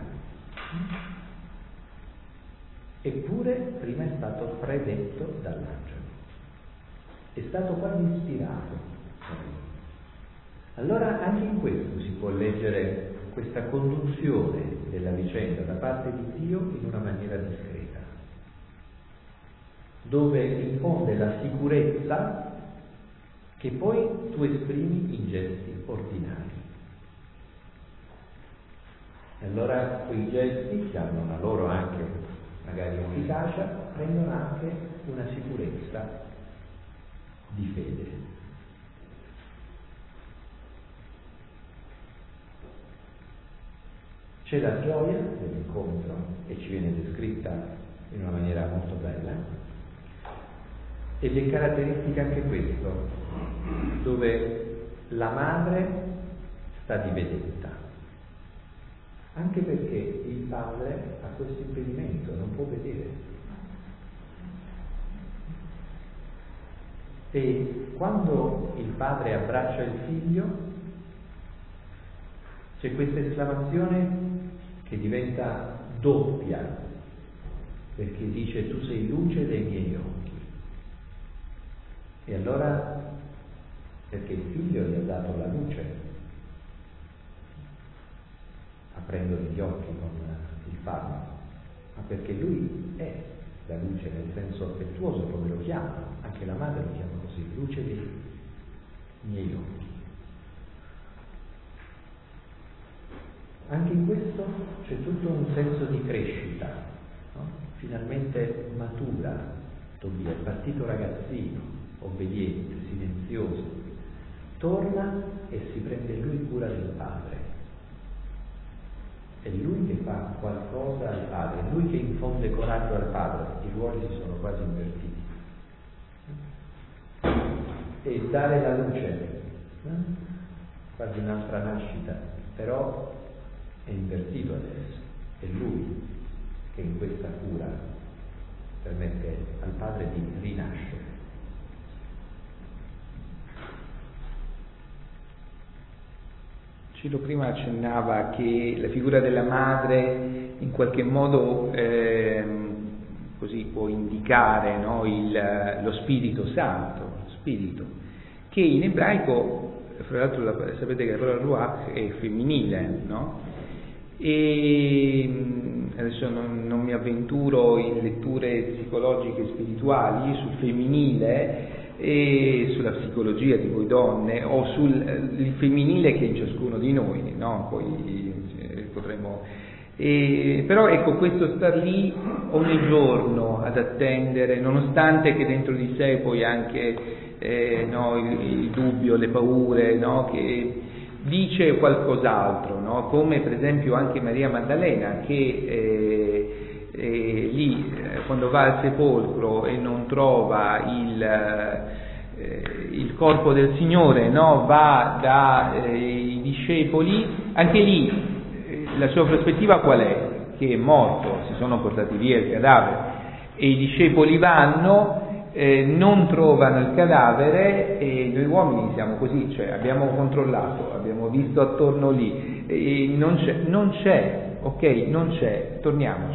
eppure prima è stato predetto dall'angelo, è stato quasi ispirato. Allora anche in questo si può leggere questa conduzione della vicenda da parte di Dio in una maniera discreta, dove infonde la sicurezza che poi tu esprimi in gesti ordinari. E allora quei gesti, che hanno una loro anche magari efficacia, prendono anche una sicurezza di fede. C'è la gioia dell'incontro, che ci viene descritta in una maniera molto bella, ed è caratteristica anche questo, dove la madre sta di vedetta, anche perché il padre ha questo impedimento, non può vedere. E quando il padre abbraccia il figlio, c'è questa esclamazione che diventa doppia, perché dice: tu sei luce dei miei occhi. E allora, perché il figlio gli ha dato la luce, aprendogli gli occhi con il farmaco, ma perché lui è la luce nel senso affettuoso, come lo chiama, anche la madre lo chiama così, luce dei miei occhi. Anche in questo c'è tutto un senso di crescita, no? Finalmente matura Tobia, è partito ragazzino, obbediente, silenzioso, torna e si prende lui cura del padre. È lui che fa qualcosa al padre, è lui che infonde coraggio al padre, i ruoli si sono quasi invertiti. E dare la luce, no? Quasi un'altra nascita, però è invertito adesso, è lui che in questa cura permette al padre di rinascere. Ciro prima accennava che la figura della madre in qualche modo eh, così può indicare, no, il, lo Spirito Santo, lo Spirito, che in ebraico, fra l'altro la, sapete che la parola ruach è femminile, no? E adesso non, non mi avventuro in letture psicologiche e spirituali sul femminile e sulla psicologia di voi donne o sul femminile che è in ciascuno di noi, no? Poi eh, potremo e, però ecco, questo star lì ogni giorno ad attendere, nonostante che dentro di sé poi anche eh, no, il, il dubbio, le paure, no? Che dice qualcos'altro, no? Come per esempio anche Maria Maddalena che eh, eh, lì eh, quando va al sepolcro e non trova il, eh, il corpo del Signore, no? Va dai eh, discepoli, anche lì eh, la sua prospettiva qual è? Che è morto, si sono portati via il cadavere e i discepoli vanno, Eh, non trovano il cadavere e noi uomini siamo così, cioè abbiamo controllato, abbiamo visto attorno lì e non c'è, non c'è, ok, non c'è, torniamocene.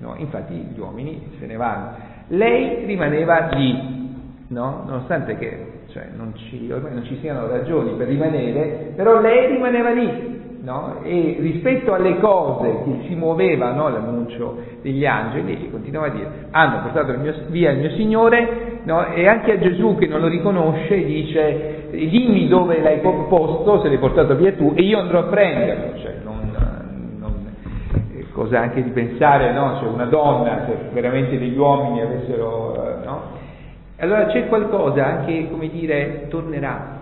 no? Infatti gli uomini se ne vanno. Lei rimaneva lì, no? Nonostante che cioè, non ci, ormai non ci siano ragioni per rimanere, però lei rimaneva lì. No? E rispetto alle cose che si muovevano, l'annuncio degli angeli, continuava a dire: hanno portato il mio, via il mio Signore, no? E anche a Gesù, che non lo riconosce, dice: dimmi dove l'hai posto, se l'hai portato via tu, e io andrò a prenderlo. Cioè, non, non, cosa anche di pensare, no? Cioè, una donna, se veramente degli uomini avessero, no? Allora c'è qualcosa anche, come dire, tornerà.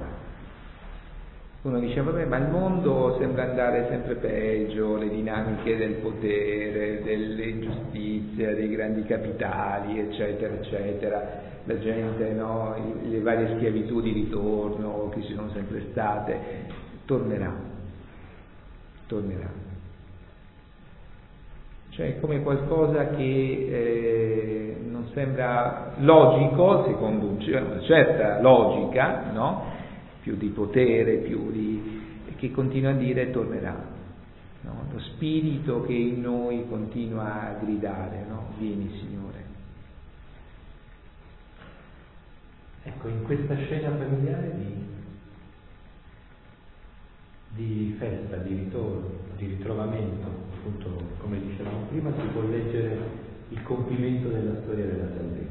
Uno dice: vabbè, ma il mondo sembra andare sempre peggio, le dinamiche del potere, dell'ingiustizia, dei grandi capitali, eccetera, eccetera, la gente, no, le varie schiavitù di ritorno che ci sono sempre state, tornerà, tornerà. Cioè come qualcosa che eh, non sembra logico, secondo una certa logica, no? Più di potere, più di... che continua a dire tornerà, no? Lo spirito che in noi continua a gridare, no? Vieni Signore. Ecco, in questa scena familiare di, di festa, di ritorno, di ritrovamento, appunto come dicevamo prima, si può leggere il compimento della storia della salvezza.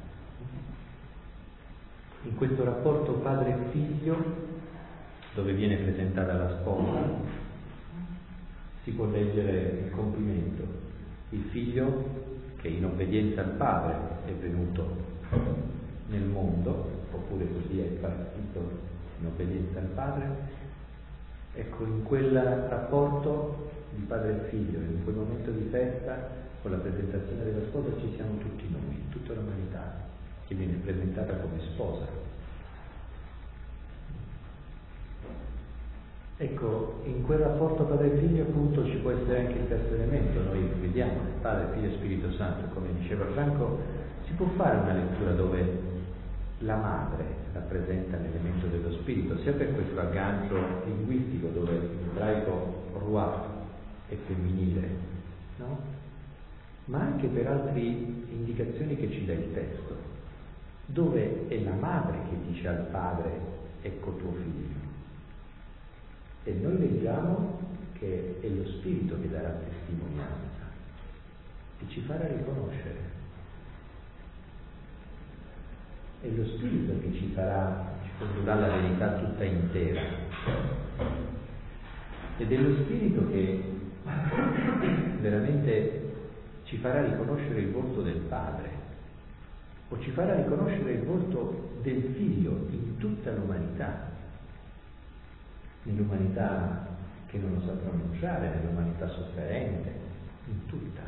In questo rapporto padre e figlio, dove viene presentata la sposa, si può leggere il compimento. Il figlio che in obbedienza al padre è venuto nel mondo, oppure così è partito in obbedienza al padre. Ecco, in quel rapporto di padre e figlio, in quel momento di festa, con la presentazione della sposa, ci siamo tutti noi, tutta l'umanità, che viene presentata come sposa. Ecco, in quel rapporto padre e figlio appunto ci può essere anche il terzo elemento. Noi vediamo Padre, Figlio e Spirito Santo, come diceva Franco, si può fare una lettura dove la madre rappresenta l'elemento dello spirito, sia per questo aggancio linguistico dove in ebraico ruah è femminile, no? Ma anche per altre indicazioni che ci dà il testo, dove è la madre che dice al padre: ecco tuo figlio, e noi leggiamo che è lo spirito che darà testimonianza e ci farà riconoscere, è lo spirito che ci farà, ci condurrà la verità tutta intera, ed è lo spirito che veramente ci farà riconoscere il volto del padre, o ci farà riconoscere il volto del figlio in tutta l'umanità, nell'umanità che non lo sa pronunciare, nell'umanità sofferente, in tutta.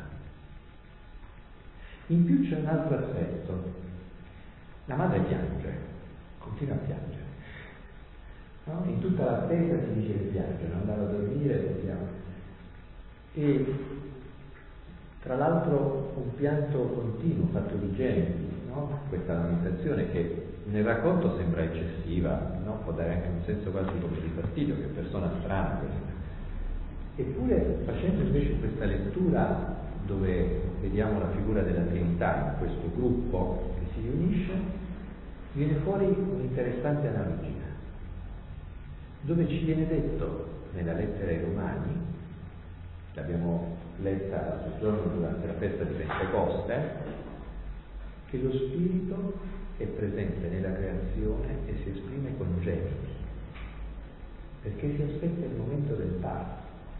In più c'è un altro aspetto: la madre piange, continua a piangere, no? In tutta l'attesa si dice che piange, non andava a dormire, vediamo. E tra l'altro un pianto continuo, fatto di gemiti, no? Questa lamentazione che nel racconto sembra eccessiva, no? Può dare anche un senso quasi come di fastidio, che persona strana questa. Eppure, facendo invece questa lettura dove vediamo la figura della Trinità in questo gruppo che si riunisce, viene fuori un'interessante analogia, dove ci viene detto nella lettera ai Romani, l'abbiamo letta l'altro giorno durante la festa di Pentecoste, che lo Spirito è presente nella creazione e si esprime con gemiti, perché si aspetta il momento del parto.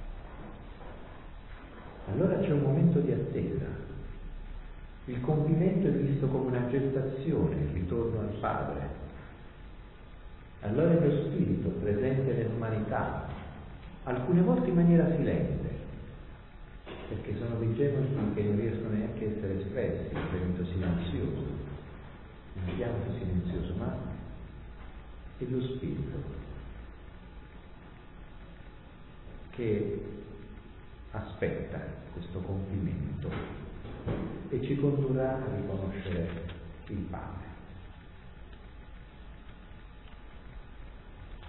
Allora c'è un momento di attesa. Il compimento è visto come una gestazione, il ritorno al Padre. Allora è lo Spirito presente nell'umanità, alcune volte in maniera silente, perché sono dei gemiti che non riescono neanche a essere espressi, un gemito silenzioso, un pianto silenzioso, ma è lo Spirito che aspetta questo compimento e ci condurrà a riconoscere il Padre.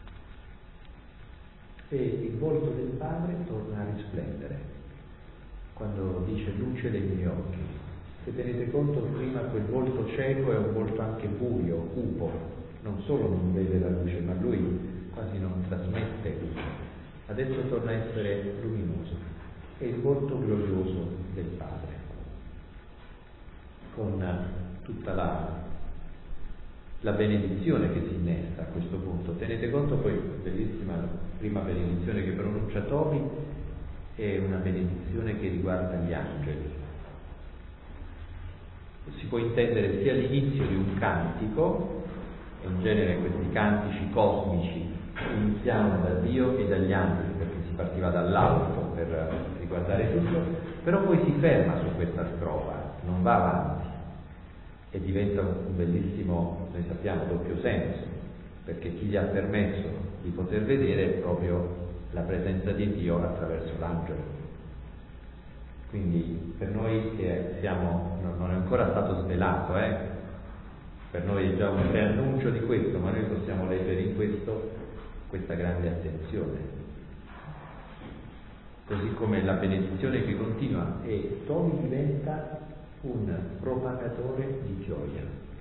E il volto del Padre torna a risplendere quando dice luce dei miei occhi. Se tenete conto, prima quel volto cieco è un volto anche buio, cupo, non solo non vede la luce, ma lui quasi non trasmette luce. Adesso torna a essere luminoso, è il volto glorioso del Padre, con tutta la, la benedizione che si innesta a questo punto. Tenete conto poi, bellissima la prima benedizione che pronuncia Tobi, è una benedizione che riguarda gli angeli. Si può intendere sia l'inizio di un cantico, e in genere questi cantici cosmici iniziano da Dio e dagli angeli, perché si partiva dall'alto per riguardare tutto, però poi si ferma su questa strofa, non va avanti e diventa un bellissimo, noi sappiamo, doppio senso, perché chi gli ha permesso di poter vedere è proprio la presenza di Dio attraverso l'angelo. Quindi per noi che siamo, non è ancora stato svelato, eh? Per noi è già un preannuncio di questo, ma noi possiamo leggere in questo questa grande attenzione. Così come la benedizione che continua, e Tobi diventa un propagatore di gioia,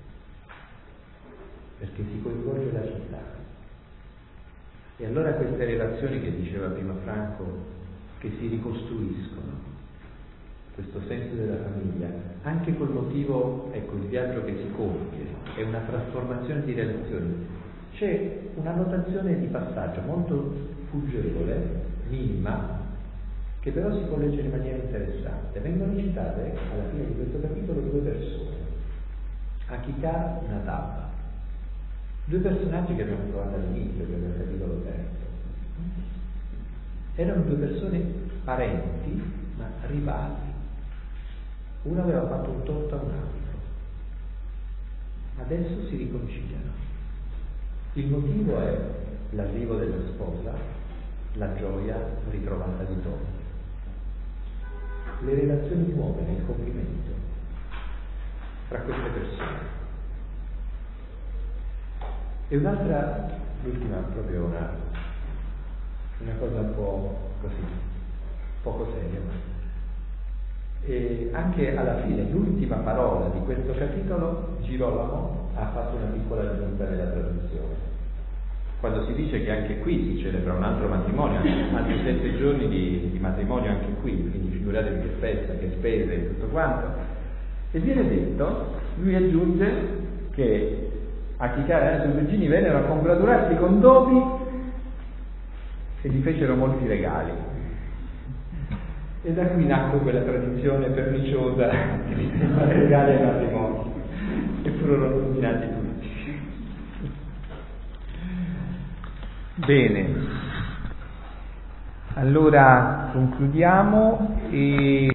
perché si coinvolge la città. E allora queste relazioni che diceva prima Franco, che si ricostruiscono, questo senso della famiglia, anche col motivo, ecco, il viaggio che si compie, è una trasformazione di relazioni. C'è una notazione di passaggio molto fuggevole, minima, che però si può leggere in maniera interessante. Vengono citate alla fine di questo capitolo due persone, Achicar e Nadab, due personaggi che abbiamo trovato all'inizio del capitolo terzo. Erano due persone parenti ma rivali. Uno aveva fatto un torto a un altro, adesso si riconciliano. Il motivo è l'arrivo della sposa, la gioia ritrovata di Tobi, le relazioni nuove nel compimento tra queste persone. E un'altra, l'ultima, proprio una, una cosa un po' così, poco seria, ma e anche alla fine, l'ultima parola di questo capitolo, Girolamo ha fatto una piccola aggiunta nella traduzione. Quando si dice che anche qui si celebra un altro matrimonio, altri sette giorni di, di matrimonio anche qui, quindi figuratevi che festa, che spese e tutto quanto, e viene detto, lui aggiunge che Achicar e i suoi cugini vennero a congratularsi con Tobi e gli fecero molti regali. E da qui nacque quella tradizione perniciosa di fare regali ai matrimoni, e furono nominati tutti. Bene, allora concludiamo e